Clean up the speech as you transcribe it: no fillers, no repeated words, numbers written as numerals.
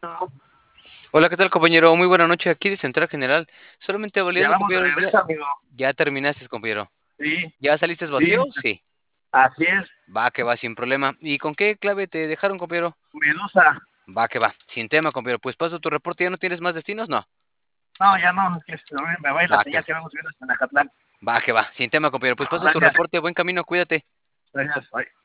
Hola, ¿qué tal, compañero? Muy buena noche. Aquí de Central General. Solamente Ya validando, vamos de compañero. Ya, regreso, amigo. ya terminaste, compañero. Sí, ¿Ya saliste sí, bateo? Sí. así es. Va que va, sin problema. ¿Y con qué clave te dejaron, compañero? Medusa. Va que va. Sin tema, compañero. Pues paso tu reporte. ¿Ya no tienes más destinos? No. No, ya no, es que me va a ir la Va que señal que vamos viendo hasta Nacatlán. va. Que va. Sin tema, compañero. Pues paso tu Gracias, reporte. Buen camino, cuídate. gracias. Bye.